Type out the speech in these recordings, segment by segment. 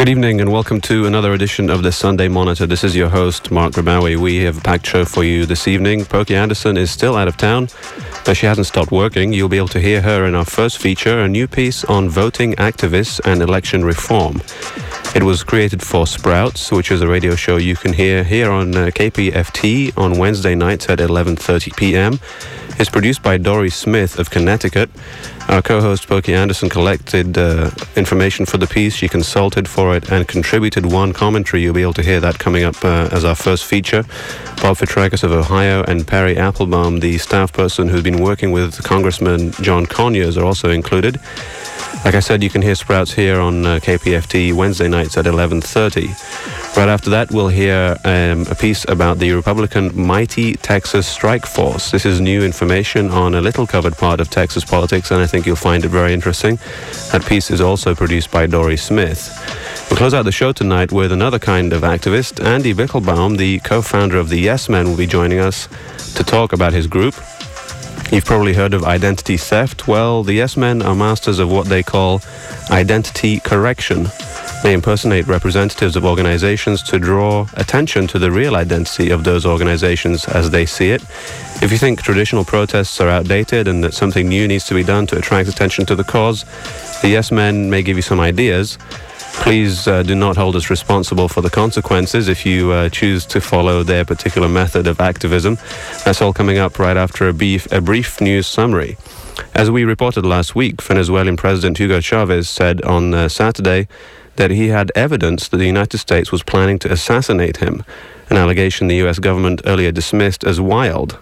Good evening and welcome to another edition of the Sunday Monitor. This is your host, Mark Grabawi. We have a packed show for you this evening. Pokey Anderson is still out of town, but she hasn't stopped working. You'll be able to hear her in our first feature, a new piece on voting activists and election reform. It was created for Sprouts, which is a radio show you can hear here on KPFT on Wednesday nights at 11:30 p.m. It's produced by Dory Smith of Connecticut. Our co-host Pokey Anderson collected information for the piece. She consulted for it and contributed one commentary. You'll be able to hear that coming up as our first feature. Bob Fitrakis of Ohio and Perry Applebaum, the staff person who's been working with Congressman John Conyers, are also included. Like I said, you can hear Sprouts here on KPFT Wednesday nights at 11:30. Right after that, we'll hear a piece about the Republican Mighty Texas Strike Force. This is new information on a little covered part of Texas politics, and I think you'll find it very interesting. That piece is also produced by Dory Smith. We'll close out the show tonight with another kind of activist. Andy Bichlbaum, the co-founder of the Yes Men, will be joining us to talk about his group. You've probably heard of identity theft. Well, the Yes Men are masters of what they call identity correction. They impersonate representatives of organizations to draw attention to the real identity of those organizations as they see it. If you think traditional protests are outdated and that something new needs to be done to attract attention to the cause, the Yes Men may give you some ideas. Please do not hold us responsible for the consequences if you choose to follow their particular method of activism. That's all coming up right after a brief news summary. As we reported last week, Venezuelan President Hugo Chavez said on Saturday that he had evidence that the United States was planning to assassinate him, an allegation the U.S. government earlier dismissed as wild.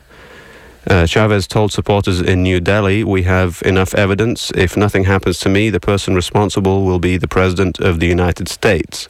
Chavez told supporters in New Delhi, "We have enough evidence. If nothing happens to me, the person responsible will be the President of the United States."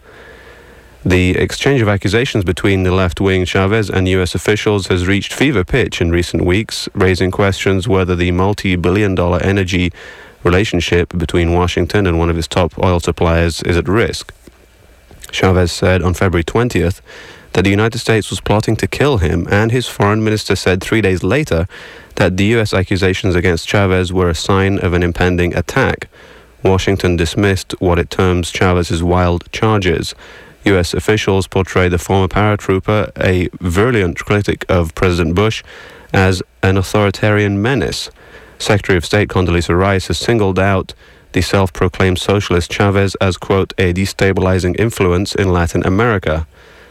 The exchange of accusations between the left-wing Chavez and U.S. officials has reached fever pitch in recent weeks, raising questions whether the multi-billion-dollar energy relationship between Washington and one of its top oil suppliers is at risk. Chavez said on February 20th that the United States was plotting to kill him, and his foreign minister said 3 days later that the U.S. accusations against Chavez were a sign of an impending attack. Washington dismissed what it terms Chavez's wild charges. U.S. officials portray the former paratrooper, a virulent critic of President Bush, as an authoritarian menace. Secretary of State Condoleezza Rice has singled out the self-proclaimed socialist Chavez as, quote, a destabilizing influence in Latin America.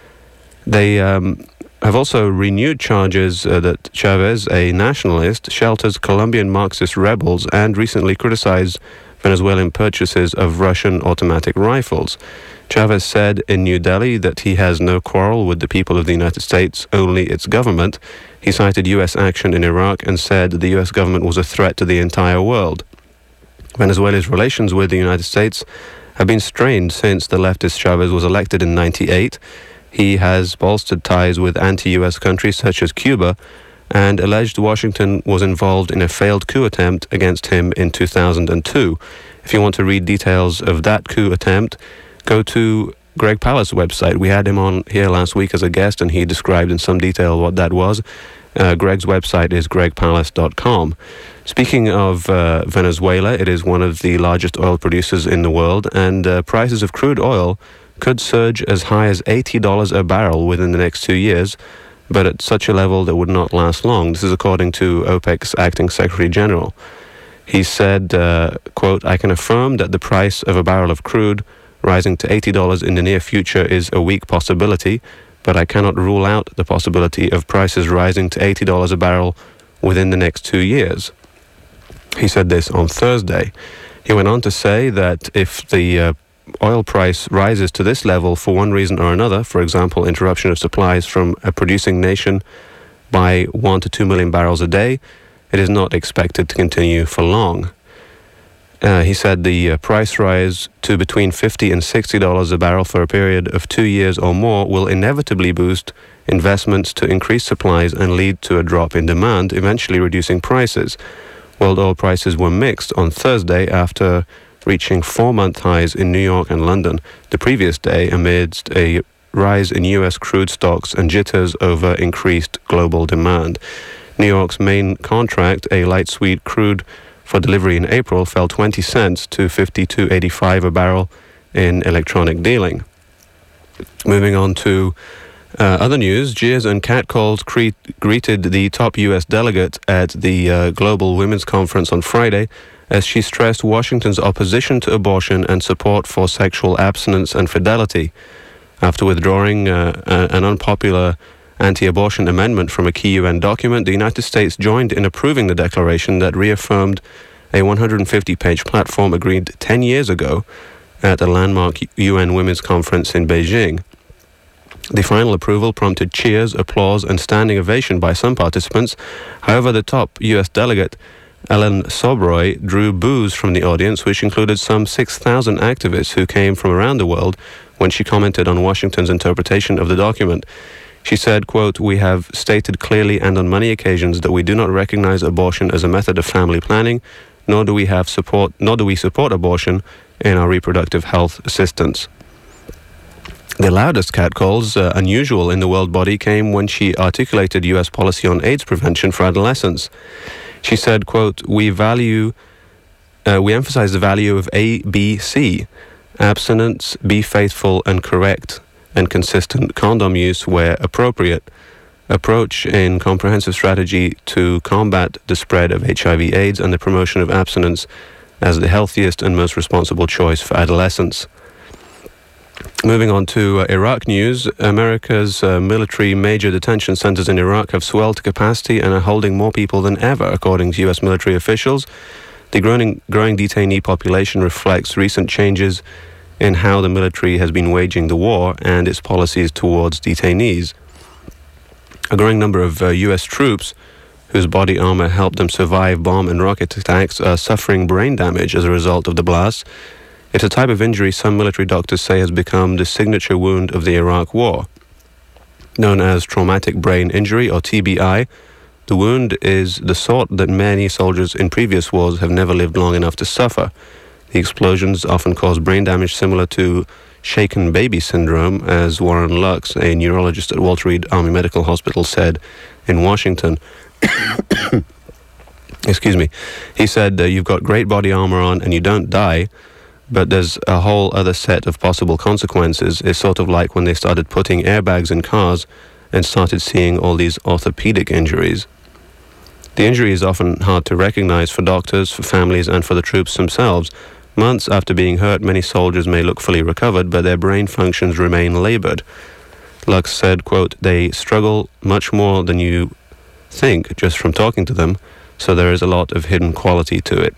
They have also renewed charges that Chavez, a nationalist, shelters Colombian Marxist rebels and recently criticized Venezuelan purchases of Russian automatic rifles. Chavez said in New Delhi that he has no quarrel with the people of the United States, only its government. He cited U.S. action in Iraq and said the U.S. government was a threat to the entire world. Venezuela's relations with the United States have been strained since the leftist Chavez was elected in 1998. He has bolstered ties with anti-U.S. countries such as Cuba and alleged Washington was involved in a failed coup attempt against him in 2002. If you want to read details of that coup attempt, go to Greg Palast's website. We had him on here last week as a guest, and he described in some detail what that was. Greg's website is gregpalast.com. Speaking of Venezuela, it is one of the largest oil producers in the world, and prices of crude oil could surge as high as $80 a barrel within the next 2 years, but at such a level that would not last long. This is according to OPEC's acting Secretary General. He said, quote, "I can affirm that the price of a barrel of crude rising to $80 in the near future is a weak possibility, but I cannot rule out the possibility of prices rising to $80 a barrel within the next 2 years." He said this on Thursday. He went on to say that if the oil price rises to this level for one reason or another, for example, interruption of supplies from a producing nation by 1 to 2 million barrels a day, it is not expected to continue for long. He said the price rise to between $50 and $60 a barrel for a period of 2 years or more will inevitably boost investments to increase supplies and lead to a drop in demand, eventually reducing prices. World oil prices were mixed on Thursday after reaching 4-month highs in New York and London the previous day amidst a rise in U.S. crude stocks and jitters over increased global demand. New York's main contract, a light sweet crude for delivery in April, fell 20 cents to $52.85 a barrel in electronic dealing. Moving on to other news, jeers and catcalls greeted the top U.S. delegate at the Global Women's Conference on Friday as she stressed Washington's opposition to abortion and support for sexual abstinence and fidelity. After withdrawing an unpopular anti-abortion amendment from a key UN document, the United States joined in approving the declaration that reaffirmed a 150-page platform agreed 10 years ago at a landmark UN Women's Conference in Beijing. The final approval prompted cheers, applause, and standing ovation by some participants. However, the top U.S. delegate, Ellen Sobroy, drew boos from the audience, which included some 6,000 activists who came from around the world when she commented on Washington's interpretation of the document. She said, quote, "We have stated clearly and on many occasions that we do not recognize abortion as a method of family planning, nor do we support abortion in our reproductive health assistance." The loudest catcalls, unusual in the world body, came when she articulated U.S. policy on AIDS prevention for adolescents. She said, quote, we emphasize the value of ABC, abstinence, be faithful and correct and consistent condom use where appropriate, approach in comprehensive strategy to combat the spread of HIV/AIDS and the promotion of abstinence as the healthiest and most responsible choice for adolescents. Moving on to Iraq news, America's military major detention centers in Iraq have swelled to capacity and are holding more people than ever, according to U.S. military officials. The growing detainee population reflects recent changes in how the military has been waging the war and its policies towards detainees. A growing number of U.S. troops whose body armor helped them survive bomb and rocket attacks are suffering brain damage as a result of the blasts. It's a type of injury some military doctors say has become the signature wound of the Iraq War. Known as traumatic brain injury, or TBI, the wound is the sort that many soldiers in previous wars have never lived long enough to suffer. The explosions often cause brain damage similar to shaken baby syndrome, as Warren Lux, a neurologist at Walter Reed Army Medical Hospital, said in Washington. Excuse me. He said, you've got great body armor on and you don't die, but there's a whole other set of possible consequences. It's sort of like when they started putting airbags in cars and started seeing all these orthopedic injuries. The injury is often hard to recognize for doctors, for families, and for the troops themselves. Months after being hurt, many soldiers may look fully recovered, but their brain functions remain labored. Lux said, quote, they struggle much more than you think just from talking to them, so there is a lot of hidden quality to it.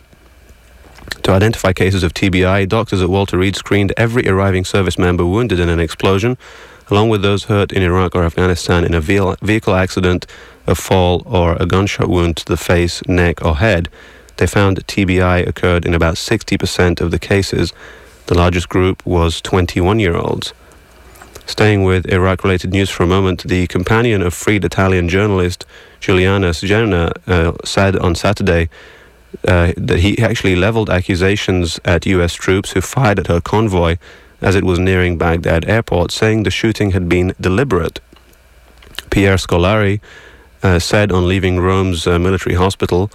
To identify cases of TBI, doctors at Walter Reed screened every arriving service member wounded in an explosion, along with those hurt in Iraq or Afghanistan in a vehicle accident, a fall, or a gunshot wound to the face, neck, or head. They found TBI occurred in about 60% of the cases. The largest group was 21-year-olds. Staying with Iraq-related news for a moment, the companion of freed Italian journalist Giuliana Segerna said on Saturday that he actually leveled accusations at U.S. troops who fired at her convoy as it was nearing Baghdad airport, saying the shooting had been deliberate. Pierre Scolari said on leaving Rome's military hospital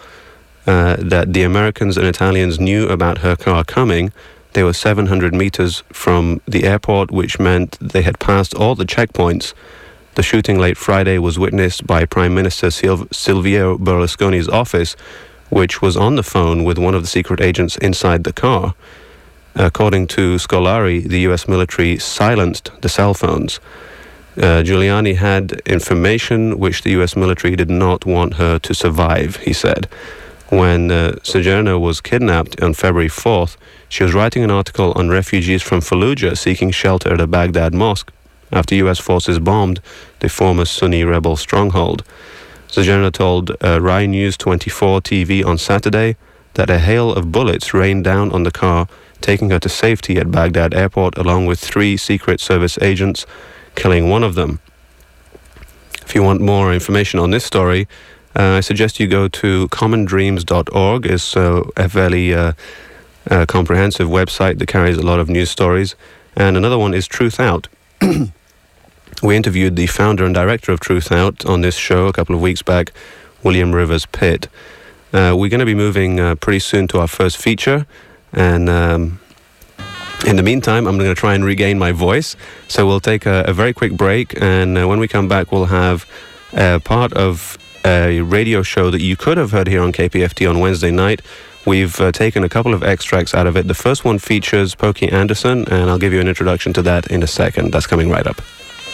that the Americans and Italians knew about her car coming. They were 700 meters from the airport, which meant they had passed all the checkpoints. The shooting late Friday was witnessed by Prime Minister Silvio Berlusconi's office, which was on the phone with one of the secret agents inside the car. According to Scolari, the U.S. military silenced the cell phones. Giuliani had information which the U.S. military did not want her to survive, he said. When Segerna was kidnapped on February 4th, she was writing an article on refugees from Fallujah seeking shelter at a Baghdad mosque after U.S. forces bombed the former Sunni rebel stronghold. Segerna told Rai News 24 TV on Saturday that a hail of bullets rained down on the car, taking her to safety at Baghdad airport along with 3 Secret Service agents, killing one of them. If you want more information on this story, I suggest you go to commondreams.org. It's a fairly comprehensive website that carries a lot of news stories. And another one is Truth Out. We interviewed the founder and director of Truth Out on this show a couple of weeks back, William Rivers Pitt. We're going to be moving pretty soon to our first feature, and In the meantime, I'm going to try and regain my voice, so we'll take a very quick break, and when we come back, we'll have part of a radio show that you could have heard here on KPFT on Wednesday night. We've taken a couple of extracts out of it. The first one features Pokey Anderson, and I'll give you an introduction to that in a second. That's coming right up.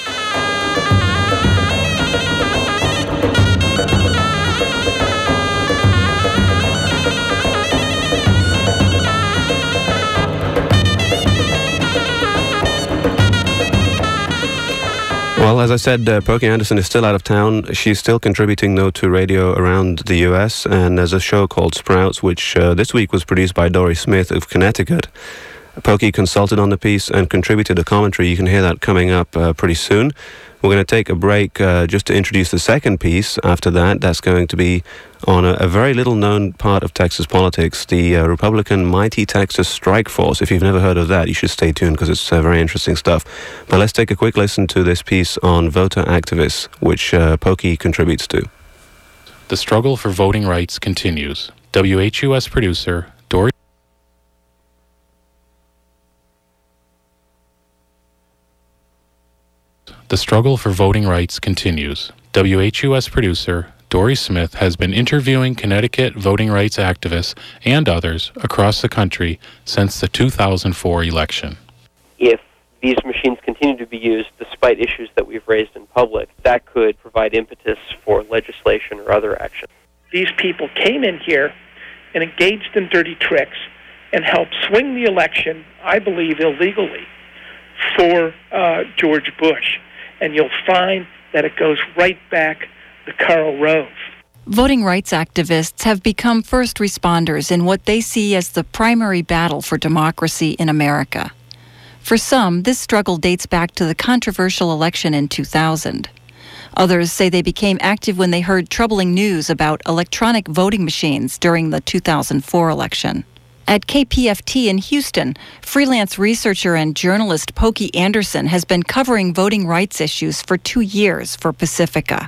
Well, as I said, Pokey Anderson is still out of town. She's still contributing, though, to radio around the U.S., and there's a show called Sprouts, which this week was produced by Dory Smith of Connecticut. Pokey consulted on the piece and contributed a commentary. You can hear that coming up pretty soon. We're going to take a break just to introduce the second piece after that. That's going to be on a very little-known part of Texas politics, the Republican Mighty Texas Strike Force. If you've never heard of that, you should stay tuned because it's very interesting stuff. But let's take a quick listen to this piece on voter activists, which Pokey contributes to. The struggle for voting rights continues. WHUS producer Dory. The struggle for voting rights continues. WHUS producer Dory Smith has been interviewing Connecticut voting rights activists and others across the country since the 2004 election. If these machines continue to be used despite issues that we've raised in public, that could provide impetus for legislation or other action. These people came in here and engaged in dirty tricks and helped swing the election, I believe illegally, for George Bush. And you'll find that it goes right back to Karl Rove. Voting rights activists have become first responders in what they see as the primary battle for democracy in America. For some, this struggle dates back to the controversial election in 2000. Others say they became active when they heard troubling news about electronic voting machines during the 2004 election. At KPFT in Houston, freelance researcher and journalist Pokey Anderson has been covering voting rights issues for 2 years for Pacifica.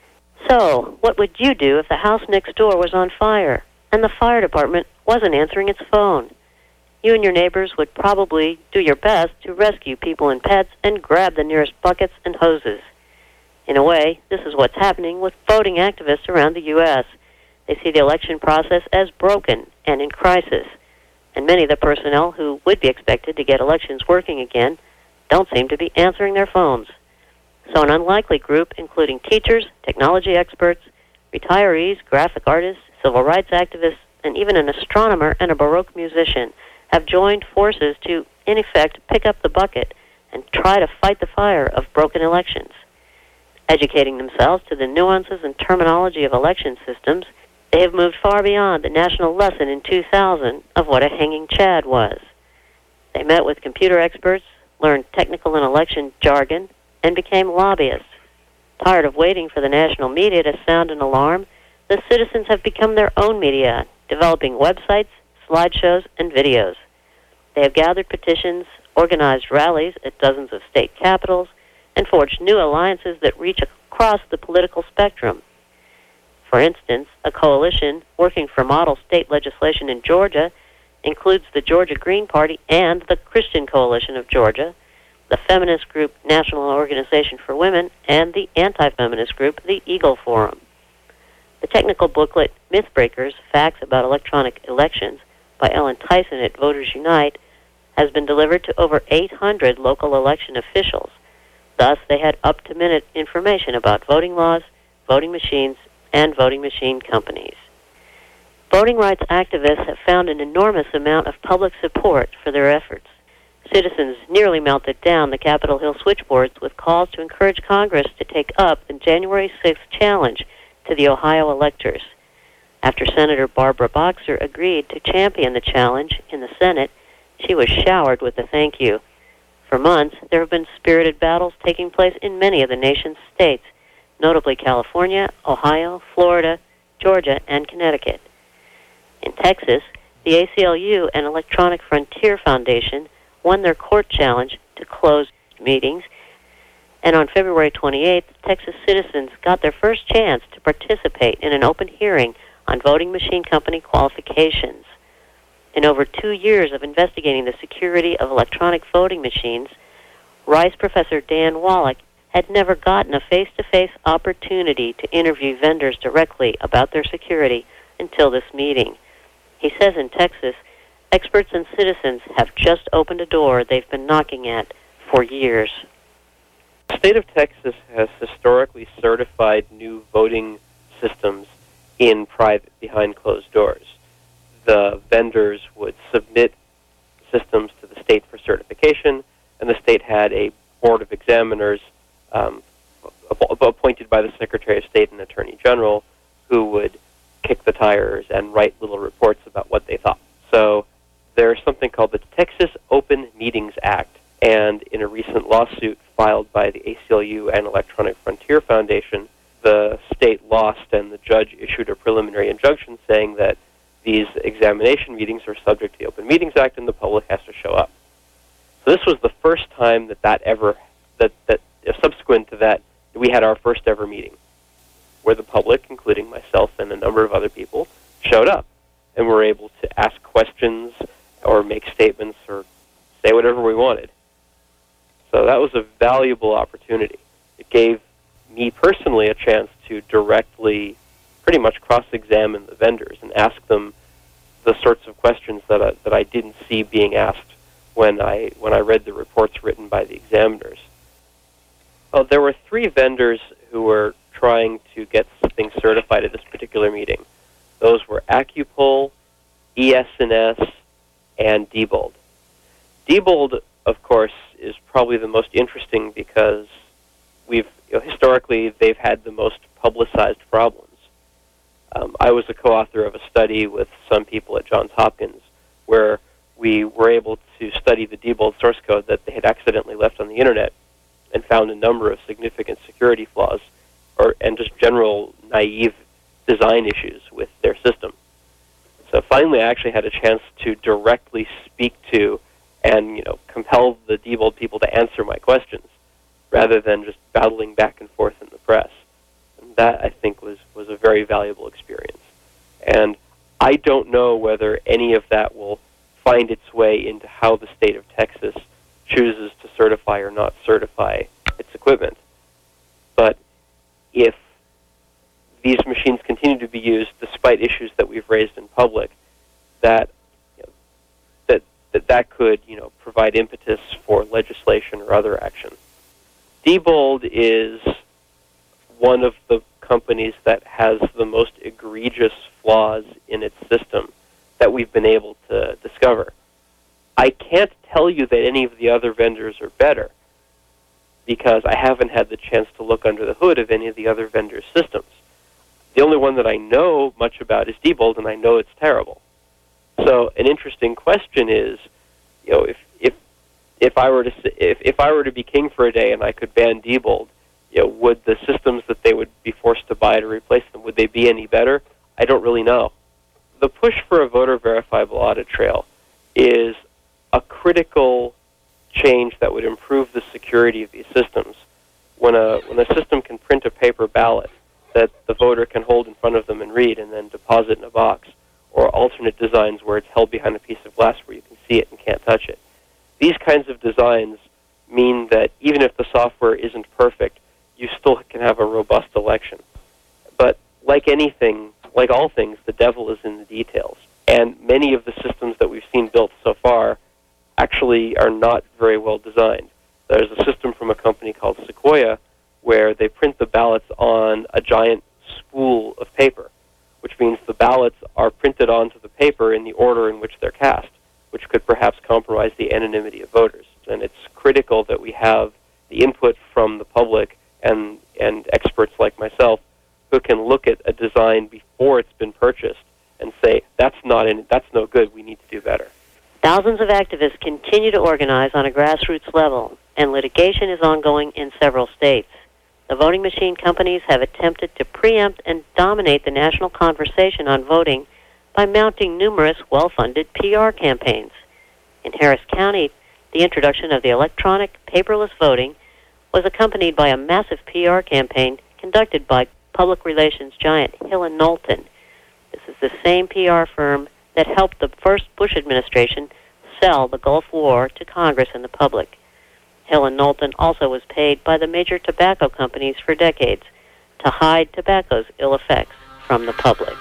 So, what would you do if the house next door was on fire and the fire department wasn't answering its phone? You and your neighbors would probably do your best to rescue people and pets and grab the nearest buckets and hoses. In a way, this is what's happening with voting activists around the U.S. They see the election process as broken and in crisis. And many of the personnel who would be expected to get elections working again don't seem to be answering their phones. So an unlikely group, including teachers, technology experts, retirees, graphic artists, civil rights activists, and even an astronomer and a Baroque musician, have joined forces to, in effect, pick up the bucket and try to fight the fire of broken elections. Educating themselves to the nuances and terminology of election systems, they have moved far beyond the national lesson in 2000 of what a hanging Chad was. They met with computer experts, learned technical and election jargon, and became lobbyists. Tired of waiting for the national media to sound an alarm, the citizens have become their own media, developing websites, slideshows, and videos. They have gathered petitions, organized rallies at dozens of state capitals, and forged new alliances that reach across the political spectrum. For instance, a coalition working for model state legislation in Georgia includes the Georgia Green Party and the Christian Coalition of Georgia, the feminist group National Organization for Women, and the anti-feminist group, the Eagle Forum. The technical booklet, Mythbreakers, Facts About Electronic Elections, by Ellen Tyson at Voters Unite, has been delivered to over 800 local election officials. Thus, they had up-to-minute information about voting laws, voting machines, and voting machine companies. Voting rights activists have found an enormous amount of public support for their efforts. Citizens nearly melted down the Capitol Hill switchboards with calls to encourage Congress to take up the January 6th challenge to the Ohio electors. After Senator Barbara Boxer agreed to champion the challenge in the Senate, she was showered with a thank you. For months, there have been spirited battles taking place in many of the nation's states, notably California, Ohio, Florida, Georgia, and Connecticut. In Texas, the ACLU and Electronic Frontier Foundation won their court challenge to close meetings, and on February 28th, Texas citizens got their first chance to participate in an open hearing on voting machine company qualifications. In over 2 years of investigating the security of electronic voting machines, Rice professor Dan Wallach had never gotten a face-to-face opportunity to interview vendors directly about their security until this meeting. He says in Texas, experts and citizens have just opened a door they've been knocking at for years. The state of Texas has historically certified new voting systems in private, behind closed doors. The vendors would submit systems to the state for certification, and the state had a board of examiners appointed by the Secretary of State and Attorney General who would kick the tires and write little reports about what they thought. So there's something called the Texas Open Meetings Act, and in a recent lawsuit filed by the ACLU and Electronic Frontier Foundation, the state lost and the judge issued a preliminary injunction saying that these examination meetings are subject to the Open Meetings Act and the public has to show up. So this was the first time subsequent to that, we had our first ever meeting where the public, including myself and a number of other people, showed up and were able to ask questions or make statements or say whatever we wanted. So that was a valuable opportunity. It gave me personally a chance to directly pretty much cross-examine the vendors and ask them the sorts of questions that I didn't see being asked when I read the reports written by the examiners. There were 3 vendors who were trying to get things certified at this particular meeting. Those were AccuPoll, ES&S, and Diebold. Diebold, of course, is probably the most interesting because historically they've had the most publicized problems. I was a co-author of a study with some people at Johns Hopkins where we were able to study the Diebold source code that they had accidentally left on the internet and found a number of significant security flaws and just general naive design issues with their system. So finally I actually had a chance to directly speak to and compel the Diebold people to answer my questions rather than just battling back and forth in the press. And that, I think, was a very valuable experience. And I don't know whether any of that will find its way into how the state of Texas chooses to certify or not certify its equipment. But if these machines continue to be used despite issues that we've raised in public, that could provide impetus for legislation or other action. Diebold is one of the companies that has the most egregious flaws in its system that we've been able to discover. I can't tell you that any of the other vendors are better because I haven't had the chance to look under the hood of any of the other vendors' systems. The only one that I know much about is Diebold, and I know it's terrible. So an interesting question is, if I were to be king for a day and I could ban Diebold, would the systems that they would be forced to buy to replace them, would they be any better? I don't really know. The push for a voter verifiable audit trail is a critical change that would improve the security of these systems. When a system can print a paper ballot that the voter can hold in front of them and read and then deposit in a box, or alternate designs where it's held behind a piece of glass where you can see it and can't touch it. These kinds of designs mean that even if the software isn't perfect, you still can have a robust election. But like anything, like all things, the devil is in the details. And many of the systems that we've seen built so far actually are not very well designed. There's a system from a company called Sequoia where they print the ballots on a giant spool of paper, which means the ballots are printed onto the paper in the order in which they're cast, which could perhaps compromise the anonymity of voters. And it's critical that we have the input from the public and experts like myself who can look at a design before it's been purchased and say, that's no good, we need to do better. Thousands of activists continue to organize on a grassroots level, and litigation is ongoing in several states. The voting machine companies have attempted to preempt and dominate the national conversation on voting by mounting numerous well-funded PR campaigns. In Harris County, the introduction of the electronic paperless voting was accompanied by a massive PR campaign conducted by public relations giant Hill & Knowlton. This is the same PR firm that helped the first Bush administration sell the Gulf War to Congress and the public. Hill and Knowlton also was paid by the major tobacco companies for decades to hide tobacco's ill effects from the public.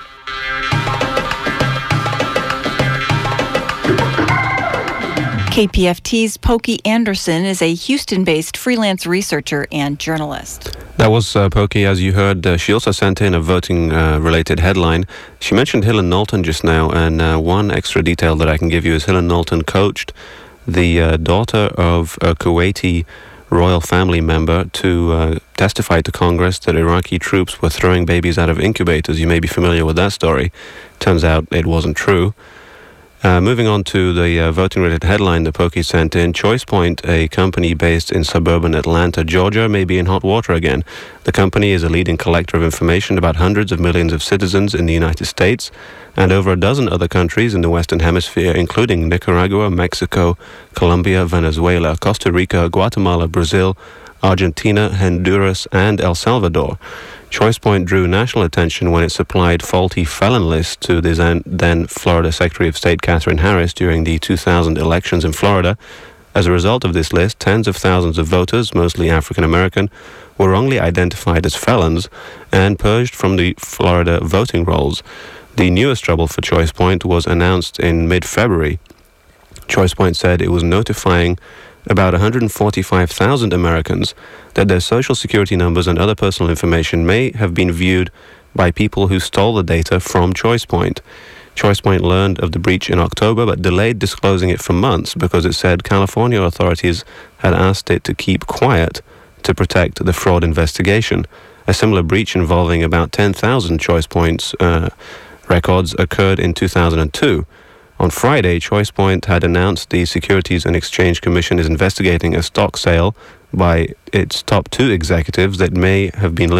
KPFT's Pokey Anderson is a Houston-based freelance researcher and journalist. That was Pokey, as you heard. She also sent in a voting-related headline. She mentioned Hill and Knowlton just now, and one extra detail that I can give you is Hill and Knowlton coached the daughter of a Kuwaiti royal family member to testify to Congress that Iraqi troops were throwing babies out of incubators. You may be familiar with that story. Turns out it wasn't true. Moving on to the voting-related headline that Pokey sent in, ChoicePoint, a company based in suburban Atlanta, Georgia, may be in hot water again. The company is a leading collector of information about hundreds of millions of citizens in the United States and over a dozen other countries in the Western Hemisphere, including Nicaragua, Mexico, Colombia, Venezuela, Costa Rica, Guatemala, Brazil, Argentina, Honduras, and El Salvador. ChoicePoint drew national attention when it supplied faulty felon lists to the then Florida Secretary of State Katherine Harris during the 2000 elections in Florida. As a result of this list, tens of thousands of voters, mostly African American, were wrongly identified as felons and purged from the Florida voting rolls. The newest trouble for ChoicePoint was announced in mid-February. ChoicePoint said it was notifying about 145,000 Americans that their social security numbers and other personal information may have been viewed by people who stole the data from ChoicePoint. ChoicePoint learned of the breach in October but delayed disclosing it for months because it said California authorities had asked it to keep quiet to protect the fraud investigation. A similar breach involving about 10,000 ChoicePoint's records occurred in 2002. On Friday, ChoicePoint had announced the Securities and Exchange Commission is investigating a stock sale by its top two executives that may have been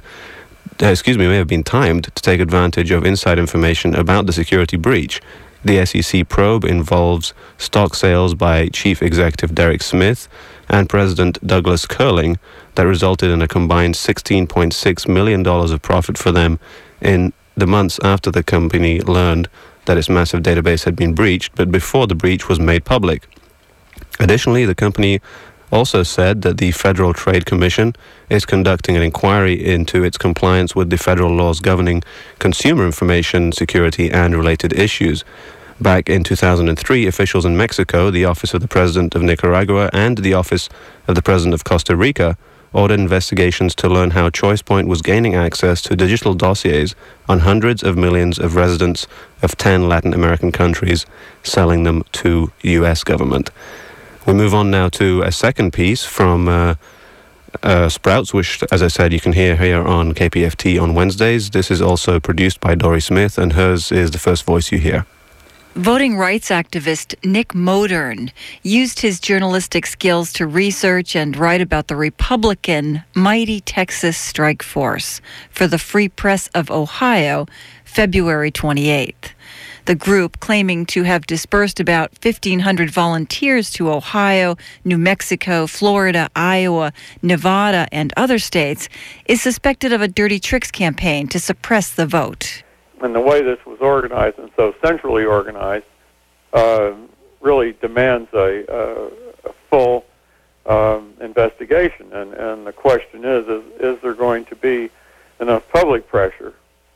timed to take advantage of inside information about the security breach. The SEC probe involves stock sales by Chief Executive Derek Smith and President Douglas Curling that resulted in a combined $16.6 million of profit for them in the months after the company learned that its massive database had been breached, but before the breach was made public. Additionally, the company also said that the Federal Trade Commission is conducting an inquiry into its compliance with the federal laws governing consumer information security and related issues. Back in 2003, officials in Mexico, the Office of the President of Nicaragua, and the Office of the President of Costa Rica ordered investigations to learn how ChoicePoint was gaining access to digital dossiers on hundreds of millions of residents of 10 Latin American countries, selling them to U.S. government. We move on now to a second piece from Sprouts, which, as I said, you can hear here on KPFT on Wednesdays. This is also produced by Dory Smith, and hers is the first voice you hear. Voting rights activist Nick Modern used his journalistic skills to research and write about the Republican Mighty Texas Strike Force for the Free Press of Ohio, February 28th. The group, claiming to have dispersed about 1,500 volunteers to Ohio, New Mexico, Florida, Iowa, Nevada, and other states, is suspected of a dirty tricks campaign to suppress the vote. And the way this was organized, and so centrally organized, really demands a full investigation. And the question is there going to be enough public pressure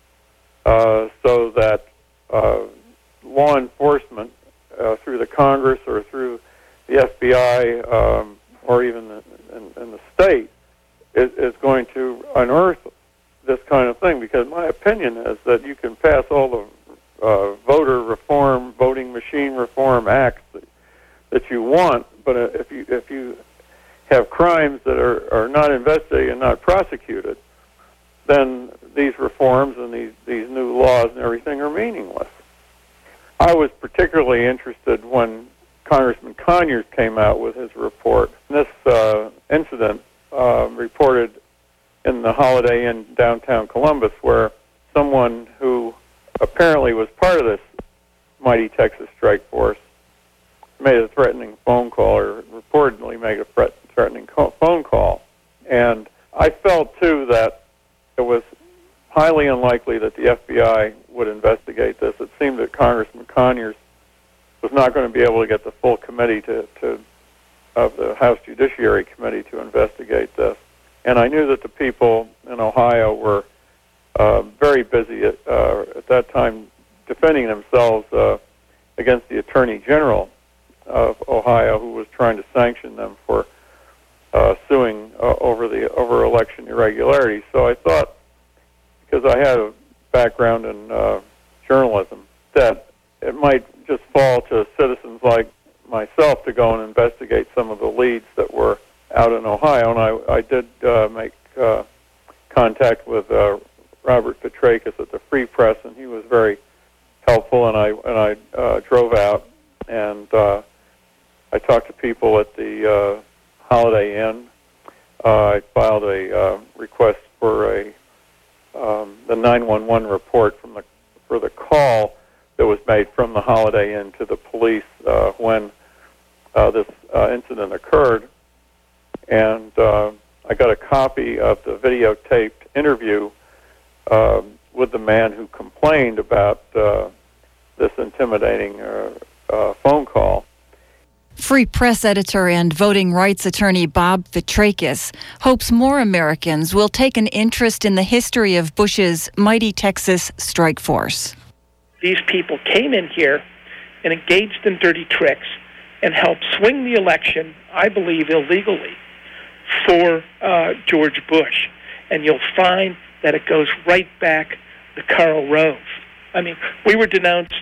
so that law enforcement through the Congress or through the FBI or even in the state is going to unearth this kind of thing? Because my opinion is that you can pass all the voter reform, voting machine reform acts that you want, but if you have crimes that are not investigated and not prosecuted, then these reforms and these new laws and everything are meaningless. I was particularly interested when Congressman Conyers came out with his report. This incident reported in the Holiday Inn downtown Columbus, where someone who apparently was part of this Mighty Texas Strike Force made a threatening phone call, or reportedly made a threatening phone call. And I felt, too, that it was highly unlikely that the FBI would investigate this. It seemed that Congressman Conyers was not going to be able to get the full committee of the House Judiciary Committee to investigate this. And I knew that the people in Ohio were very busy at that time defending themselves against the Attorney General of Ohio, who was trying to sanction them for suing over election irregularities. So I thought, because I had a background in journalism, that it might just fall to citizens like myself to go and investigate some of the leads that were out in Ohio. And I did make contact with Robert Petrakis at the Free Press, and he was very helpful. And I drove out, and I talked to people at the Holiday Inn. I filed a request for the 911 report for the call that was made from the Holiday Inn to the police when this incident occurred. And I got a copy of the videotaped interview with the man who complained about this intimidating phone call. Free Press editor and voting rights attorney Bob Petrakis hopes more Americans will take an interest in the history of Bush's mighty Texas strike force. These people came in here and engaged in dirty tricks and helped swing the election, I believe illegally, for George Bush. And you'll find that it goes right back to Karl Rove. I mean, we were denounced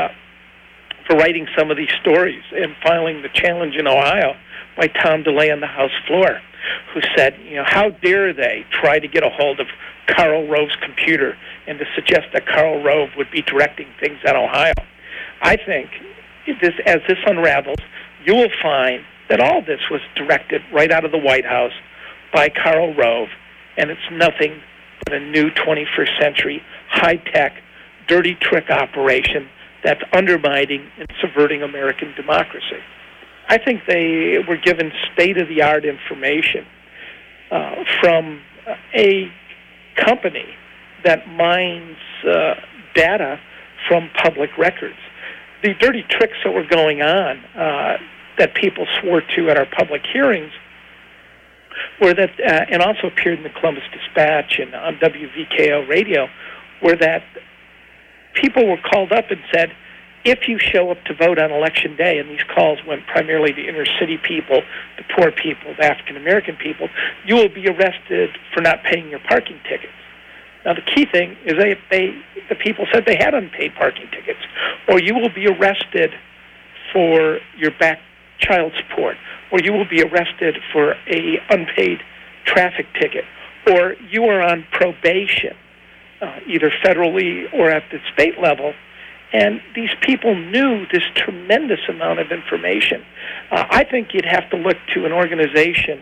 for writing some of these stories and filing the challenge in Ohio by Tom DeLay on the House floor, who said, how dare they try to get a hold of Karl Rove's computer and to suggest that Karl Rove would be directing things in Ohio. I think as this unravels, you will find that all this was directed right out of the White House by Karl Rove, and it's nothing but a new 21st century high-tech dirty trick operation that's undermining and subverting American democracy. I think they were given state-of-the-art information from a company that mines data from public records. The dirty tricks that were going on that people swore to at our public hearings were that, and also appeared in the Columbus Dispatch and on WVKO radio, were that people were called up and said, if you show up to vote on Election Day, and these calls went primarily to inner city people, the poor people, the African-American people, you will be arrested for not paying your parking tickets. Now, the key thing is the people said they had unpaid parking tickets, or you will be arrested for your back child support, or you will be arrested for a unpaid traffic ticket, or you are on probation, either federally or at the state level. And these people knew this tremendous amount of information. I think you'd have to look to an organization,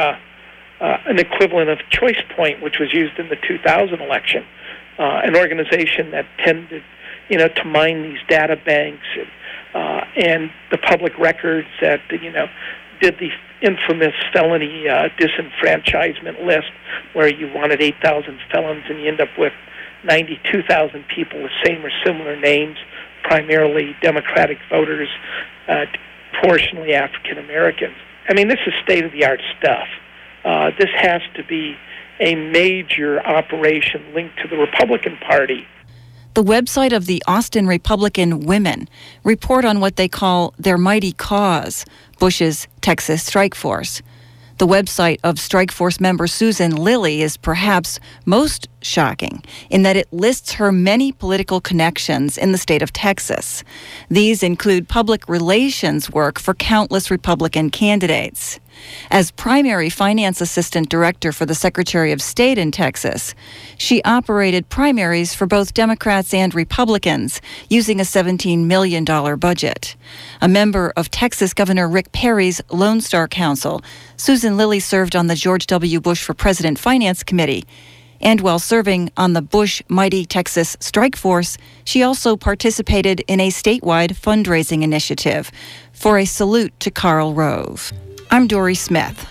an equivalent of Choice Point, which was used in the 2000 election, an organization that tended, to mine these data banks and the public records that, did the infamous felony disenfranchisement list where you wanted 8,000 felons and you end up with 92,000 people with same or similar names, primarily Democratic voters, proportionally African Americans. I mean, this is state-of-the-art stuff. This has to be a major operation linked to the Republican Party. The website of the Austin Republican Women report on what they call their mighty cause, Bush's Texas strike force. The website of strike force member Susan Lilly is perhaps most shocking in that it lists her many political connections in the state of Texas. These include public relations work for countless Republican candidates. As primary finance assistant director for the Secretary of State in Texas, she operated primaries for both Democrats and Republicans using a $17 million budget. A member of Texas Governor Rick Perry's Lone Star Council, Susan Lilly served on the George W. Bush for President Finance Committee. And while serving on the Bush Mighty Texas Strike Force, she also participated in a statewide fundraising initiative for a salute to Karl Rove. I'm Dory Smith.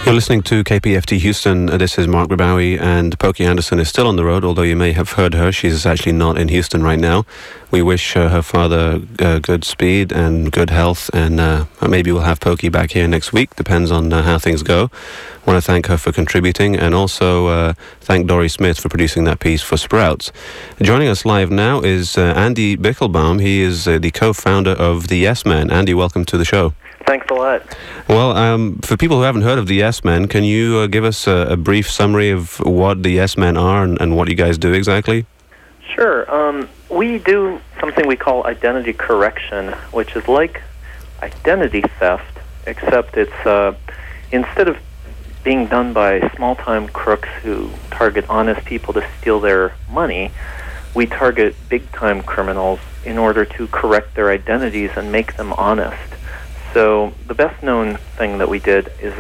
You're listening to KPFT Houston. This is Mark Grabowie, and Pokey Anderson is still on the road, although you may have heard her. She's actually not in Houston right now. We wish her father good speed and good health, and maybe we'll have Pokey back here next week. Depends on how things go. I want to thank her for contributing, and also thank Dory Smith for producing that piece for Sprouts. Joining us live now is Andy Bichelbaum. He is the co-founder of the Yes Men. Andy, welcome to the show. Thanks a lot. Well, for people who haven't heard of the Yes Men, can you give us a brief summary of what the Yes Men are and what you guys do exactly? Sure. We do something we call identity correction, which is like identity theft, except it's instead of being done by small-time crooks who target honest people to steal their money, we target big-time criminals in order to correct their identities and make them honest. So the best-known thing that we did is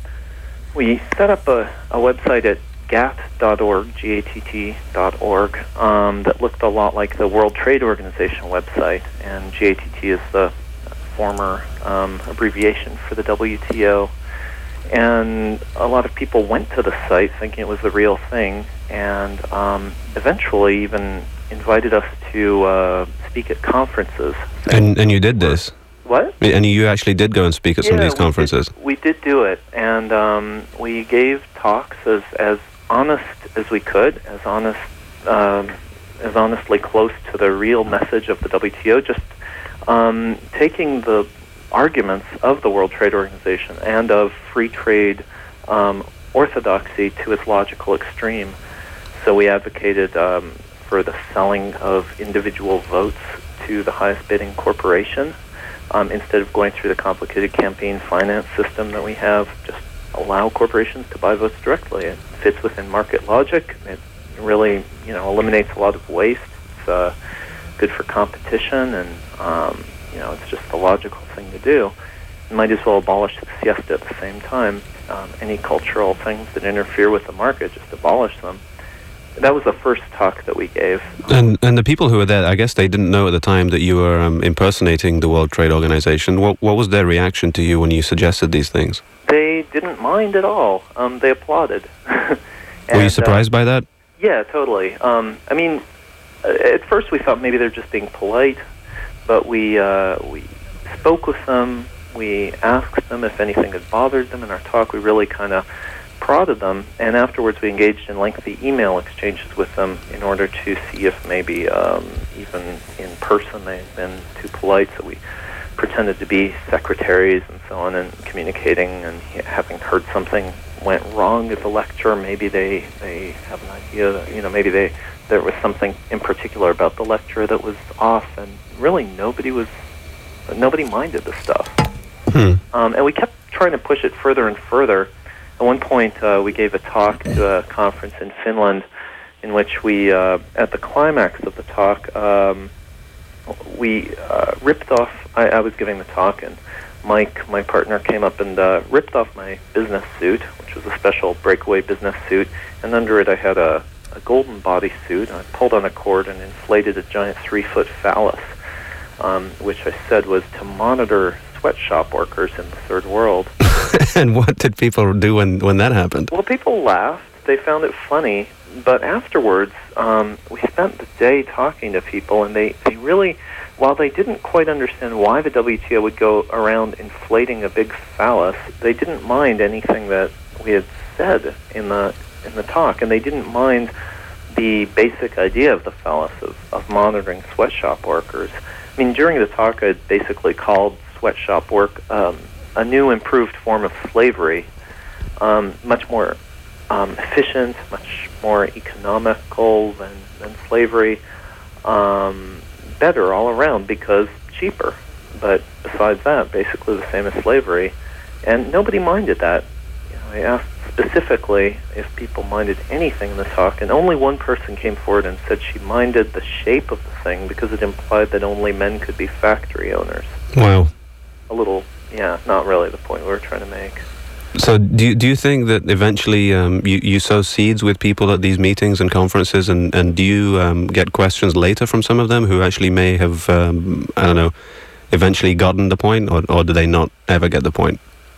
we set up a website at GATT.org, G-A-T-T.org, that looked a lot like the World Trade Organization website, and GATT is the former abbreviation for the WTO. And a lot of people went to the site thinking it was the real thing, and eventually even invited us to speak at conferences. And you did this? What? And you actually did go and speak at some of these conferences? We did do it, and we gave talks as honest as we could, as honestly close to the real message of the WTO, just taking the arguments of the World Trade Organization and of free trade orthodoxy to its logical extreme. So we advocated for the selling of individual votes to the highest bidding corporation. Instead of going through the complicated campaign finance system that we have, just allow corporations to buy votes directly. It fits within market logic. It really, eliminates a lot of waste. It's good for competition, and it's just the logical thing to do. You might as well abolish the siesta at the same time. Any cultural things that interfere with the market, just abolish them. That was the first talk that we gave. And the people who were there, I guess they didn't know at the time that you were impersonating the World Trade Organization. What was their reaction to you when you suggested these things? They didn't mind at all. They applauded. Were you surprised by that? Yeah, totally. At first we thought maybe they're just being polite, but we spoke with them. We asked them if anything had bothered them in our talk. We really kind of prodded them, and afterwards we engaged in lengthy email exchanges with them in order to see if maybe even in person they had been too polite. So we pretended to be secretaries and so on, and communicating, and having heard something went wrong at the lecture, maybe they have an idea that, maybe there was something in particular about the lecture that was off, and really nobody minded the stuff. And we kept trying to push it further and further. At one point, we gave a talk to a conference in Finland, in which we, at the climax of the talk, we ripped off. I was giving the talk, and Mike, my partner, came up and ripped off my business suit, which was a special breakaway business suit, and under it I had a golden bodysuit. I pulled on a cord and inflated a giant 3-foot phallus, which I said was to monitor sweatshop workers in the third world. And what did people do when that happened? Well, people laughed. They found it funny. But afterwards, we spent the day talking to people, and they really, while they didn't quite understand why the WTO would go around inflating a big phallus, they didn't mind anything that we had said in the talk, and they didn't mind the basic idea of the phallus of monitoring sweatshop workers. I mean, during the talk, I basically called sweatshop work a new improved form of slavery, much more efficient, much more economical than slavery, better all around because cheaper. But besides that, basically the same as slavery, and nobody minded that. I asked specifically if people minded anything in the talk, and only one person came forward and said she minded the shape of the thing because it implied that only men could be factory owners. Wow. A little, not really the point we were trying to make. So do you think that eventually you sow seeds with people at these meetings and conferences, and do you get questions later from some of them who actually may have, eventually gotten the point, or do they not ever get the point?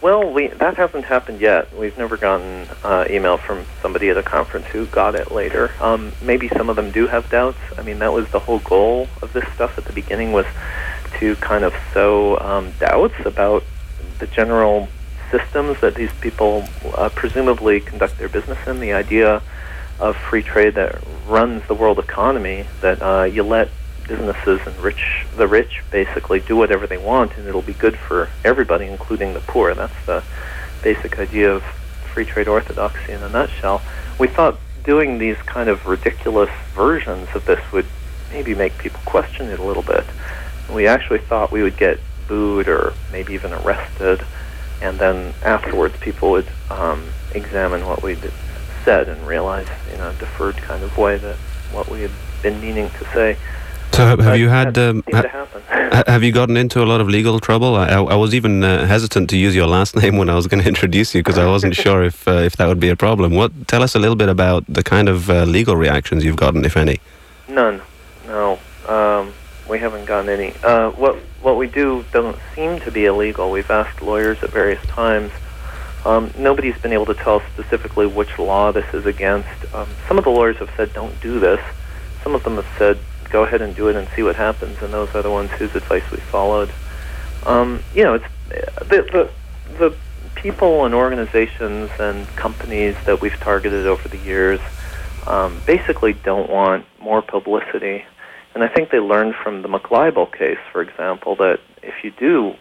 Well, that hasn't happened yet. We've never gotten email from somebody at a conference who got it later. Maybe some of them do have doubts. I mean, that was the whole goal of this stuff at the beginning, was to kind of sow doubts about the general systems that these people presumably conduct their business in, the idea of free trade that runs the world economy, that you let businesses and the rich basically do whatever they want, and it'll be good for everybody, including the poor. That's the basic idea of free trade orthodoxy in a nutshell. We thought doing these kind of ridiculous versions of this would maybe make people question it a little bit. We actually thought we would get booed or maybe even arrested, and then afterwards people would examine what we'd said and realize in a deferred kind of way that what we had been meaning to say. So have you had happen. Have you gotten into a lot of legal trouble? I was even hesitant to use your last name when I was going to introduce you, because I wasn't sure if that would be a problem. Tell us a little bit about the kind of legal reactions you've gotten, if any. None. No. We haven't gotten any. What we do doesn't seem to be illegal. We've asked lawyers at various times. Nobody's been able to tell us specifically which law this is against. Some of the lawyers have said, don't do this. Some of them have said, go ahead and do it and see what happens, and those are the ones whose advice we followed. It's the people and organizations and companies that we've targeted over the years basically don't want more publicity. And I think they learned from the McLeibel case, for example, that if you do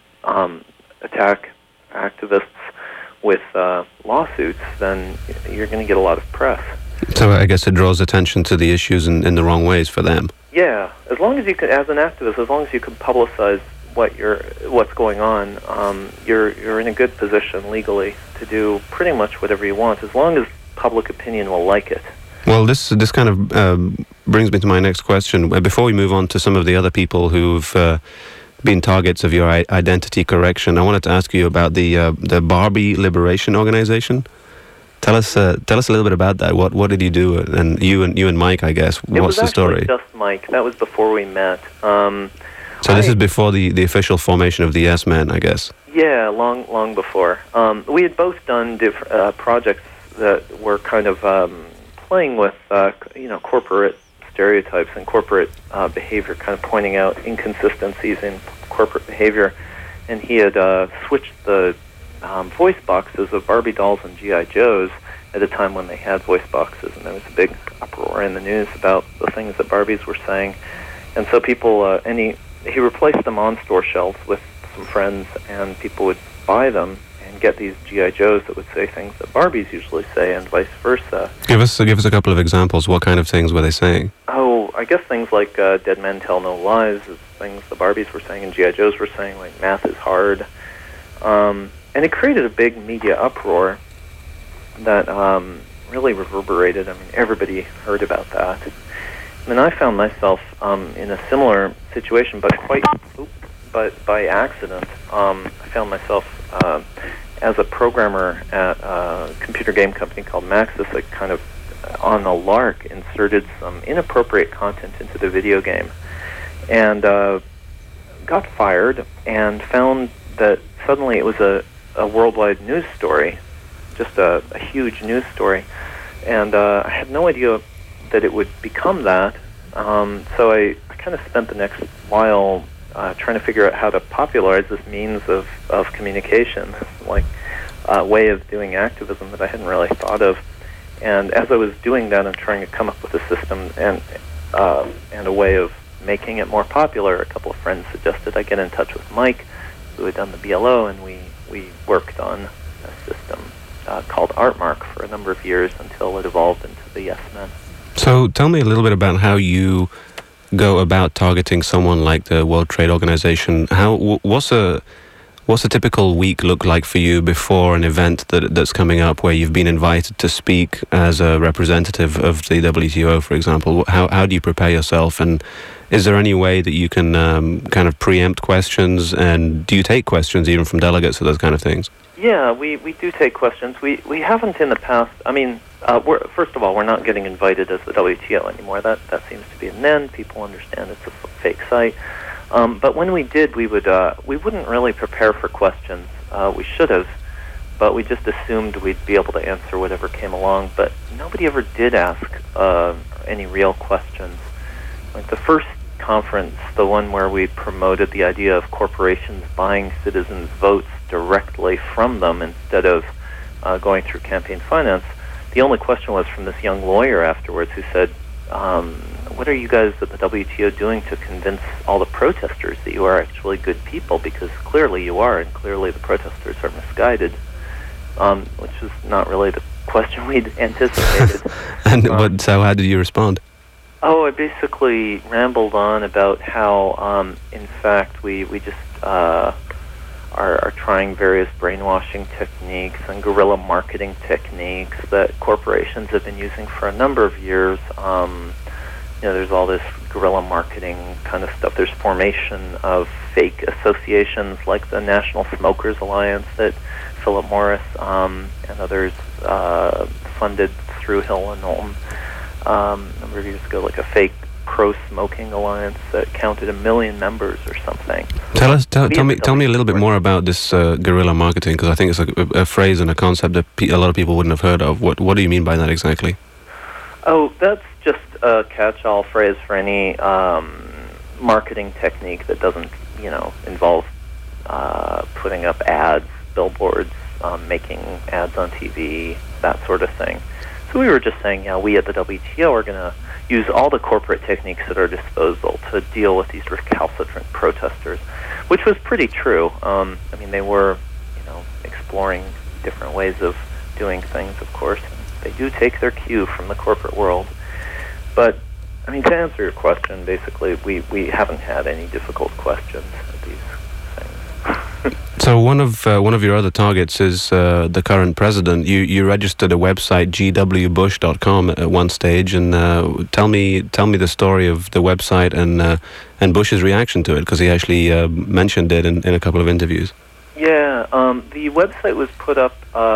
attack activists with lawsuits, then you're going to get a lot of press. So I guess it draws attention to the issues in the wrong ways for them. Yeah, as long as you can, as an activist, as long as you can publicize what's going on, you're in a good position legally to do pretty much whatever you want, as long as public opinion will like it. Well, this kind of brings me to my next question. Before we move on to some of the other people who've been targets of your identity correction, I wanted to ask you about the Barbie Liberation Organization. Tell us a little bit about that. What did you do? And you and Mike, I guess. What's the story? It was actually just Mike. That was before we met. So this is before the official formation of the S-Men, I guess. Yeah, long before. We had both done projects that were kind of playing with corporate stereotypes and corporate behavior, kind of pointing out inconsistencies in corporate behavior. And he had switched the voice boxes of Barbie dolls and G.I. Joes at a time when they had voice boxes, and there was a big uproar in the news about the things that Barbies were saying. And so people, he replaced them on store shelves with some friends, and people would buy them and get these G.I. Joes that would say things that Barbies usually say, and vice versa. Give us a couple of examples. What kind of things were they saying? Oh, I guess things like dead men tell no lies is things the Barbies were saying and G.I. Joes were saying, like math is hard. And it created a big media uproar that really reverberated. I mean, everybody heard about that. And I found myself in a similar situation, but by accident. I found myself as a programmer at a computer game company called Maxis. I kind of, on a lark, inserted some inappropriate content into the video game, and got fired, and found that suddenly it was a worldwide news story, just a huge news story, and I had no idea that it would become that. So I kind of spent the next while trying to figure out how to popularize this means of communication, like a way of doing activism that I hadn't really thought of. And as I was doing that and trying to come up with a system and a way of making it more popular, a couple of friends suggested I get in touch with Mike, who had done the BLO, and we worked on a system called Artmark for a number of years until it evolved into the S-Men. So tell me a little bit about how you go about targeting someone like the World Trade Organization. What's a typical week look like for you before an event that's coming up where you've been invited to speak as a representative of the WTO, for example? How do you prepare yourself, and is there any way that you can kind of preempt questions, and do you take questions even from delegates for those kind of things? Yeah, we do take questions. We haven't in the past. I mean, first of all, we're not getting invited as the WTO anymore. That seems to be an end. People understand it's a fake site. But when we did, we wouldn't really prepare for questions. we should have, but we just assumed we'd be able to answer whatever came along. But nobody ever did ask any real questions. Like the first conference, the one where we promoted the idea of corporations buying citizens' votes directly from them instead of going through campaign finance, the only question was from this young lawyer afterwards who said, what are you guys at the WTO doing to convince all the protesters that you are actually good people? Because clearly you are, and clearly the protesters are misguided, which is not really the question we'd anticipated. And so how did you respond? Oh, I basically rambled on about how, in fact, we just are trying various brainwashing techniques and guerrilla marketing techniques that corporations have been using for a number of years. There's all this guerrilla marketing kind of stuff. There's formation of fake associations like the National Smokers Alliance that Philip Morris and others funded through Hill and Knowlton a number of years ago, like a fake pro-smoking alliance that counted 1 million members or something. Tell me a little bit more about this guerrilla marketing, because I think it's a phrase and a concept that a lot of people wouldn't have heard of. What do you mean by that exactly? Oh, that's just a catch-all phrase for any marketing technique that doesn't, involve putting up ads, billboards, making ads on TV, that sort of thing. So we were just saying, we at the WTO are going to use all the corporate techniques at our disposal to deal with these recalcitrant protesters, which was pretty true. They were, exploring different ways of doing things, of course. They do take their cue from the corporate world. But, to answer your question, basically, we haven't had any difficult questions at these things. So one of your other targets is the current president. You registered a website, gwbush.com, at one stage, and tell me the story of the website and Bush's reaction to it, because he actually mentioned it in a couple of interviews. Yeah, the website was put up.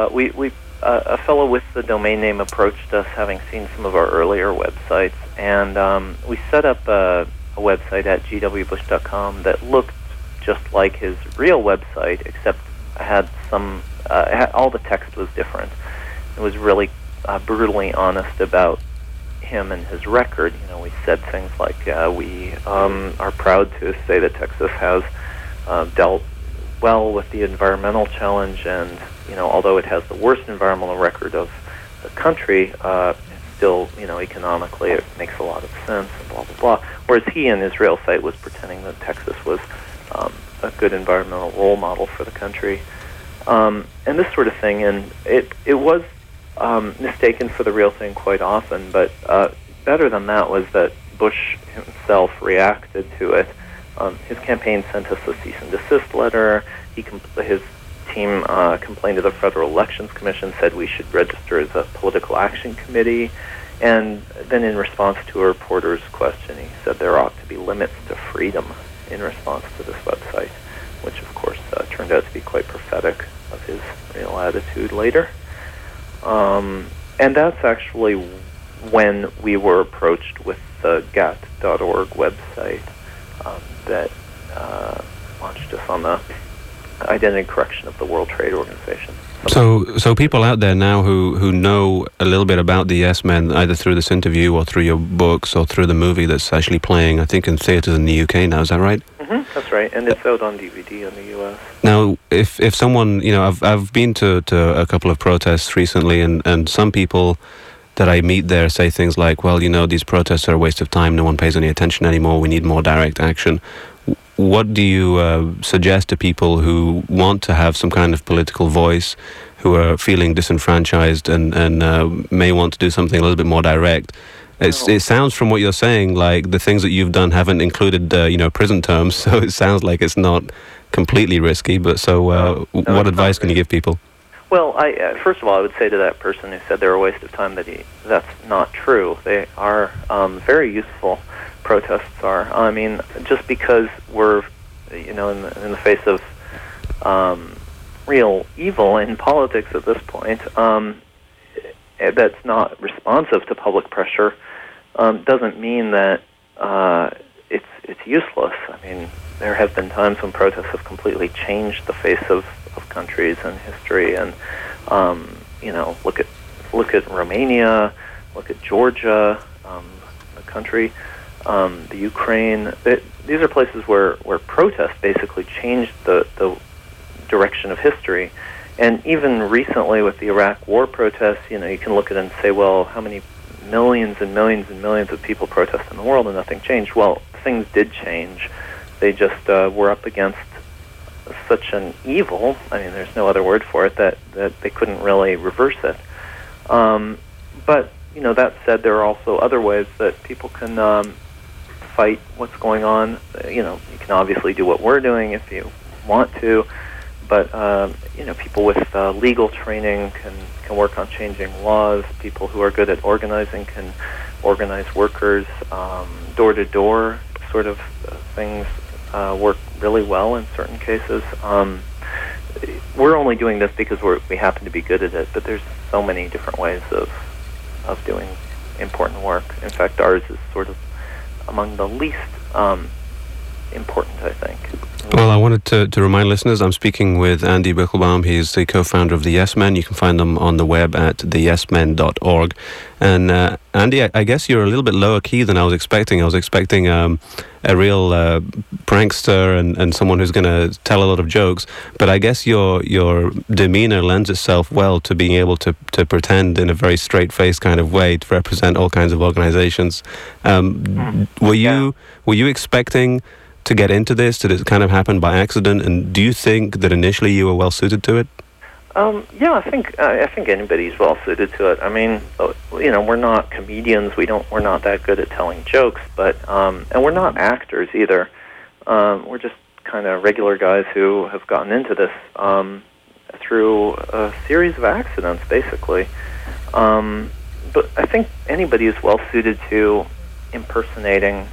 A fellow with the domain name approached us, having seen some of our earlier websites, and we set up a website at gwbush.com that looked just like his real website, except had all the text was different. It was really brutally honest about him and his record. We said things like, we are proud to say that Texas has dealt well with the environmental challenge, and although it has the worst environmental record of the country, it's still, economically it makes a lot of sense, and blah, blah, blah. Whereas he in his real site was pretending that Texas was a good environmental role model for the country, and this sort of thing. And it was mistaken for the real thing quite often, but better than that was that Bush himself reacted to it. His campaign sent us a cease and desist letter. His team complained to the Federal Elections Commission, said we should register as a political action committee, and then in response to a reporter's question, he said there ought to be limits to freedom in response to this website, which of course turned out to be quite prophetic of his real attitude later. And that's actually when we were approached with the GATT.org website that launched us on the identity correction of the World Trade Organization. So people out there now who know a little bit about the Yes Men, either through this interview or through your books or through the movie that's actually playing, I think, in theaters in the UK now, is that right? Mm-hmm, that's right, and it's out on DVD in the US. Now, if someone, I've been to a couple of protests recently, and some people that I meet there say things like, well, these protests are a waste of time, no one pays any attention anymore, we need more direct action. What do you suggest to people who want to have some kind of political voice, who are feeling disenfranchised and may want to do something a little bit more direct? It sounds from what you're saying like the things that you've done haven't included, prison terms, so it sounds like it's not completely risky, but so what advice can you give people? Well, first of all, I would say to that person who said they're a waste of time that's not true. They are very useful. Protests are. Just because we're, in the face of real evil in politics at this point, that's not responsive to public pressure, doesn't mean that it's useless. There have been times when protests have completely changed the face of countries in history, and look at Romania, look at Georgia, the country, the Ukraine. These are places where protest basically changed the direction of history. And even recently with the Iraq war protests, you can look at it and say, well, how many millions and millions and millions of people protest in the world and nothing changed? Well, things did change. They just were up against such an evil, there's no other word for it, that they couldn't really reverse it. But, that said, there are also other ways that people can fight what's going on. You can obviously do what we're doing if you want to, but, people with legal training can work on changing laws. People who are good at organizing can organize workers. Door-to-door sort of things work really well in certain cases. We're only doing this because we happen to be good at it, but there's so many different ways of doing important work. In fact, ours is sort of among the least important, I think. Well, I wanted to remind listeners, I'm speaking with Andy Bichlbaum. He's the co-founder of the Yes Men. You can find them on the web at theyesmen.org. And Andy, I guess you're a little bit lower key than I was expecting. I was expecting a real prankster and someone who's going to tell a lot of jokes. But I guess your demeanor lends itself well to being able to pretend in a very straight-faced kind of way to represent all kinds of organizations. Were you expecting to get into this? Did it kind of happen by accident? And do you think that initially you were well suited to it? Yeah, I think anybody's well suited to it. We're not comedians. We're not that good at telling jokes, but and we're not actors either. We're just kind of regular guys who have gotten into this through a series of accidents, basically. But I think anybody is well suited to impersonating